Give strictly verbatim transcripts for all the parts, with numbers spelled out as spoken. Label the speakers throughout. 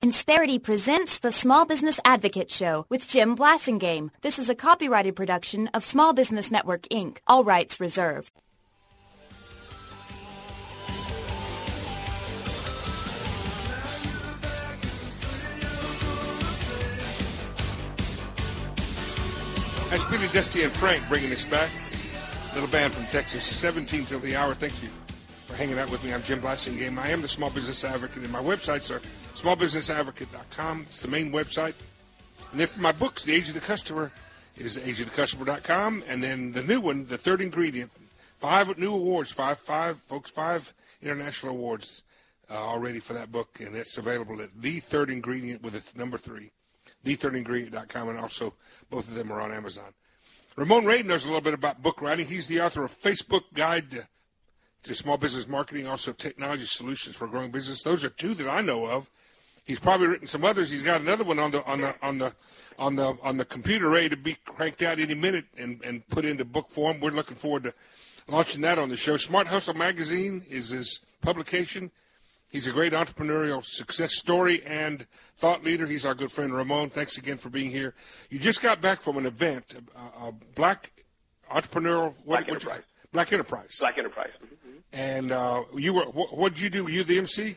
Speaker 1: Insperity presents the Small Business Advocate Show with Jim Blasingame. This is a copyrighted production of Small Business Network, Incorporated. All rights reserved.
Speaker 2: That's Billy, Dusty, and Frank bringing us back. Little band from Texas, seventeen till the hour. Thank you for hanging out with me. I'm Jim Blasingame. I am the Small Business Advocate, and my websites are small business advocate dot com. It's the main website. And then for my books, The Age of the Customer is age of the customer dot com. And then the new one, The Third Ingredient, five new awards, five, five, folks, five international awards uh, already for that book. And it's available at The Third Ingredient with its number three, the third ingredient dot com. And also both of them are on Amazon. Ramon Ray knows a little bit about book writing. He's the author of Facebook Guide to, to Small Business Marketing, also Technology Solutions for Growing Business. Those are two that I know of. He's probably written some others. He's got another one on the on the on the on the on the computer ready to be cranked out any minute and, and put into book form. We're looking forward to launching that on the show. Smart Hustle Magazine is his publication. He's a great entrepreneurial success story and thought leader. He's our good friend Ramon. Thanks again for being here. You just got back from an event, a, a black entrepreneurial
Speaker 3: Black
Speaker 2: what,
Speaker 3: Enterprise.
Speaker 2: You, black Enterprise.
Speaker 3: Black Enterprise. Mm-hmm.
Speaker 2: And uh, you were what did you do? Were you the M C?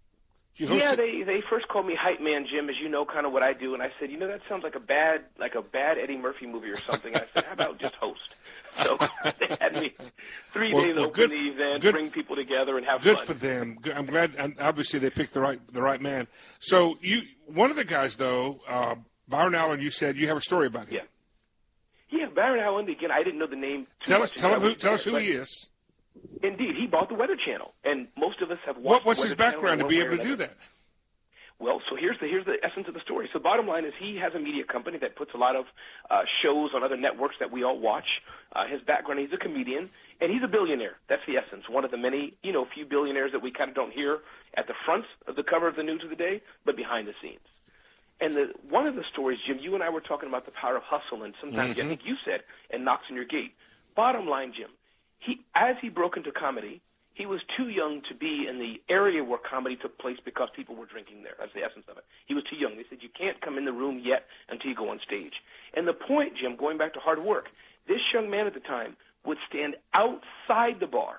Speaker 2: You
Speaker 3: yeah,
Speaker 2: hosted?
Speaker 3: they they first called me Hype Man Jim, as you know, kind of what I do, and I said, you know, that sounds like a bad like a bad Eddie Murphy movie or something. I said, how about just host? So they had me three
Speaker 2: well,
Speaker 3: days
Speaker 2: well,
Speaker 3: open
Speaker 2: good,
Speaker 3: the event,
Speaker 2: good,
Speaker 3: bring people together, and have
Speaker 2: good
Speaker 3: fun.
Speaker 2: Good for them. Good, I'm glad. And obviously, they picked the right the right man. So you, one of the guys though, uh, Byron Allen. You said you have a story about him.
Speaker 3: Yeah, yeah, Byron Allen. Again, I didn't know the name. Too
Speaker 2: tell
Speaker 3: much
Speaker 2: us, tell him who, tell us who
Speaker 3: but
Speaker 2: he is.
Speaker 3: Indeed, he bought the Weather Channel, and most of us have watched.
Speaker 2: What, what's
Speaker 3: the
Speaker 2: his
Speaker 3: Weather
Speaker 2: background to
Speaker 3: Channel
Speaker 2: be
Speaker 3: one
Speaker 2: able
Speaker 3: way
Speaker 2: to
Speaker 3: or
Speaker 2: do
Speaker 3: another.
Speaker 2: that?
Speaker 3: Well, so here's the here's the essence of the story. So bottom line is he has a media company that puts a lot of uh, shows on other networks that we all watch. Uh, his background, he's a comedian, and he's a billionaire. That's the essence. One of the many, you know, few billionaires that we kind of don't hear at the front of the cover of the news of the day, but behind the scenes. And the, one of the stories, Jim, you and I were talking about the power of hustle, and sometimes
Speaker 2: mm-hmm.
Speaker 3: I think you said, and knocks on your gate. Bottom line, Jim, he as he broke into comedy, he was too young to be in the area where comedy took place because people were drinking there. That's the essence of it. He was too young. They said, you can't come in the room yet until you go on stage. And the point, Jim, going back to hard work, this young man at the time would stand outside the bar,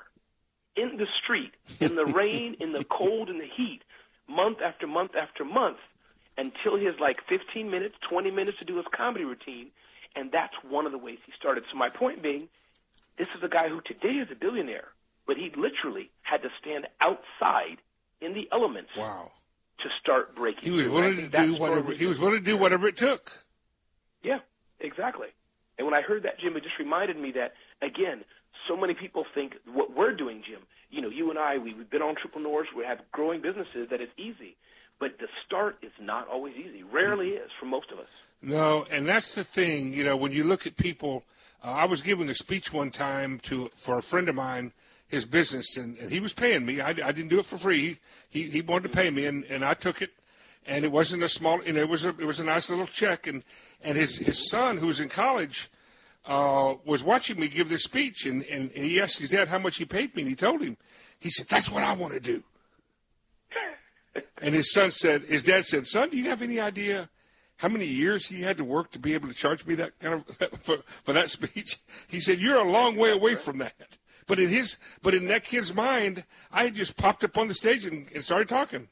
Speaker 3: in the street, in the rain, in the cold, in the heat, month after month after month, until he has like fifteen minutes, twenty minutes to do his comedy routine. And that's one of the ways he started. So my point being, this is a guy who today is a billionaire, but he literally had to stand outside in the elements
Speaker 2: wow.
Speaker 3: to start breaking.
Speaker 2: He was willing to do whatever. He was willing to do whatever it took.
Speaker 3: Yeah, exactly. And when I heard that, Jim, it just reminded me that again, so many people think what we're doing, Jim. You know, you and I, we, we've been entrepreneurs. We have growing businesses. That it's easy, but the start is not always easy. Rarely is for most of us.
Speaker 2: No, and that's the thing. You know, when you look at people, uh, I was giving a speech one time to for a friend of mine. His business, and, and he was paying me. I, I didn't do it for free. He he wanted to pay me, and, and I took it. And it wasn't a small, you know, it was a it was a nice little check. And, and his, his son, who was in college, uh, was watching me give this speech, and, and he asked his dad how much he paid me, and he told him. He said, "That's what I want to do." And his son said, his dad said, "Son, do you have any idea how many years he had to work to be able to charge me that kind of for for that speech?" He said, "You're a long way away from that." But in his, but in that kid's mind, I had just popped up on the stage and, and started talking.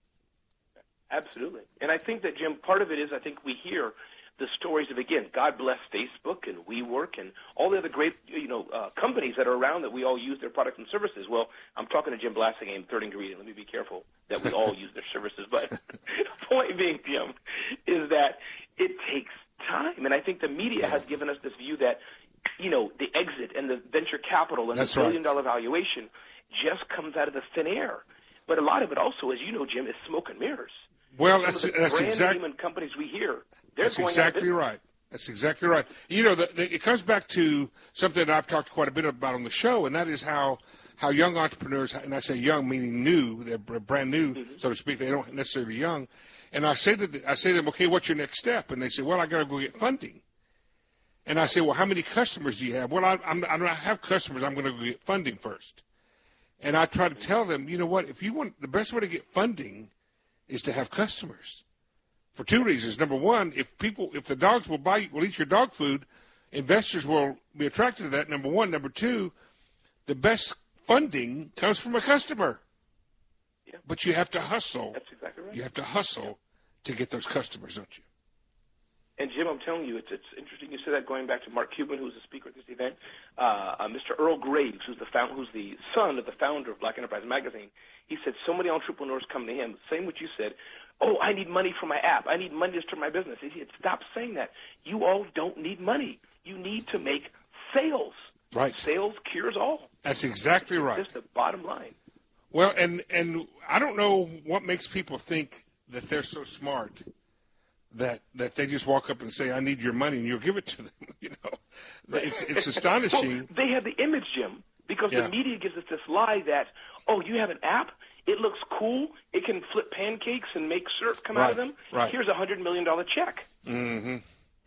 Speaker 3: Absolutely, and I think that, Jim, part of it is I think we hear the stories of, again, God bless Facebook and WeWork and all the other great, you know, uh, companies that are around that we all use their products and services. Well, I'm talking to Jim Blasingame, Third Ingredient. Let me be careful that we all use their services. But the point being, Jim, is that it takes time, and I think the media has given us this view that, you know, the exit and the venture capital and
Speaker 2: That's
Speaker 3: the billion-dollar
Speaker 2: right.
Speaker 3: valuation just comes out of the thin air. But a lot of it also, as you know, Jim, is smoke and mirrors.
Speaker 2: Well,
Speaker 3: Some
Speaker 2: that's
Speaker 3: of the
Speaker 2: that's
Speaker 3: brand
Speaker 2: exactly
Speaker 3: name and companies we hear. They're
Speaker 2: that's
Speaker 3: going
Speaker 2: exactly
Speaker 3: out of
Speaker 2: right. That's exactly right. You know, the, the, it comes back to something that I've talked quite a bit about on the show, and that is how how young entrepreneurs, and I say young meaning new, they're brand new, mm-hmm. so to speak. They don't necessarily young. And I say to the, I say to them, okay, what's your next step? And they say, well, I got to go get funding. And I say, well, how many customers do you have? Well, I, I'm, I don't have customers. I'm going to go get funding first. And I try to tell them, you know what, if you want, the best way to get funding is to have customers for two reasons. Number one, if people, if the dogs will buy, will eat your dog food, investors will be attracted to that. Number one. Number two, the best funding comes from a customer. Yeah. But you have to hustle. That's exactly right. You have to hustle yeah. to get those customers, don't you?
Speaker 3: And, Jim, I'm telling you, it's, it's interesting you said that, going back to Mark Cuban, who's a speaker at this event. Uh, uh, Mister Earl Graves, who's the, found, who's the son of the founder of Black Enterprise Magazine, he said so many entrepreneurs come to him, same what you said, oh, I need money for my app. I need money to start my business. He said, stop saying that. You all don't need money. You need to make sales.
Speaker 2: Right.
Speaker 3: Sales cures all.
Speaker 2: That's exactly right.
Speaker 3: That's the bottom line.
Speaker 2: Well, and, and I don't know what makes people think that they're so smart that that they just walk up and say, I need your money, and you'll give it to them. You know, it's it's astonishing.
Speaker 3: Well, they have the image, Jim, because
Speaker 2: yeah.
Speaker 3: the media gives us this lie that, oh, you have an app, it looks cool, it can flip pancakes and make syrup come
Speaker 2: right.
Speaker 3: out of them.
Speaker 2: Right.
Speaker 3: Here's a hundred million dollar check.
Speaker 2: Mm-hmm.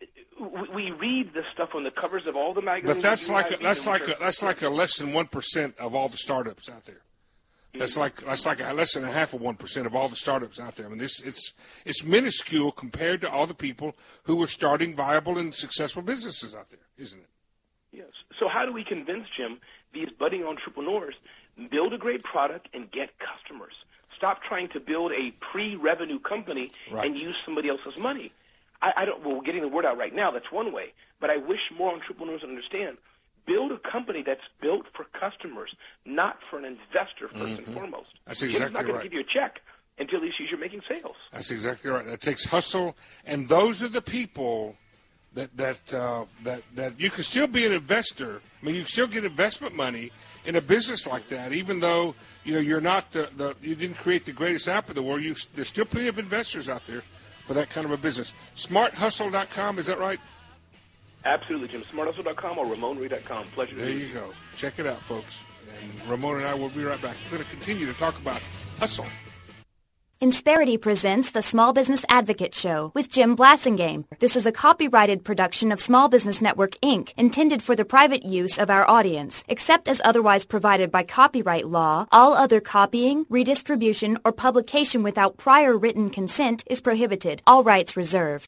Speaker 3: We read this stuff on the covers of all the magazines.
Speaker 2: But that's like a, that's like a, that's like a less than one percent of all the startups out there. That's like that's like a less than a half of one percent of all the startups out there. I mean, this it's it's minuscule compared to all the people who are starting viable and successful businesses out there, isn't it?
Speaker 3: Yes. So how do we convince, Jim, these budding entrepreneurs, build a great product and get customers? Stop trying to build a pre-revenue company right. and use somebody else's money. I, I don't. Well, we're getting the word out right now. That's one way. But I wish more entrepreneurs understand. Build a company that's built for customers, not for an investor first mm-hmm. and foremost.
Speaker 2: That's exactly right.
Speaker 3: Jim's not going to give you a check until he sees you're making sales.
Speaker 2: That's exactly right. That takes hustle, and those are the people that that uh, that that you can still be an investor. I mean, you can still get investment money in a business like that, even though you know you're not the, the you didn't create the greatest app in the world. You, there's still plenty of investors out there for that kind of a business. smart hustle dot com, is that right?
Speaker 3: Absolutely, Jim. smart hustle dot com or ramon ray dot com. Pleasure to
Speaker 2: There
Speaker 3: meet you.
Speaker 2: you go. Check it out, folks. And Ramon and I will be right back. We're going to continue to talk about hustle.
Speaker 1: Insperity presents the Small Business Advocate Show with Jim Blasingame. This is a copyrighted production of Small Business Network, Incorporated, intended for the private use of our audience. Except as otherwise provided by copyright law, all other copying, redistribution, or publication without prior written consent is prohibited. All rights reserved.